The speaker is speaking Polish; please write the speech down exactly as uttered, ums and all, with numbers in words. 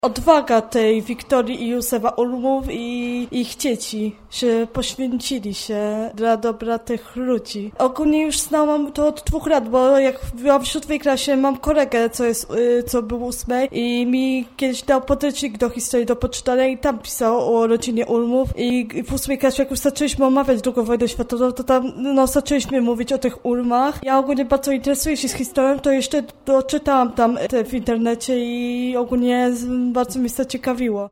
odwaga tej Wiktorii i Józefa Ulmów i ich dzieci, że poświęcili się dla dobra tych ludzi. Ogólnie już znałam to od dwóch lat, bo jak byłam w siódmej klasie, mam kolegę, co jest, co był ósmej i mi kiedyś dał podręcznik do historii do poczytania i tam pisał o rodzinie Ulmów i w ósmej klasie, jak już zaczęliśmy omawiać drugą wojnę światową, to tam no, zaczęliśmy mówić o tych Ulmach. Ja ogólnie bardzo interesuję się z historią, to jeszcze doczytałam tam te w internecie i ogólnie bardzo mnie to ciekawiło.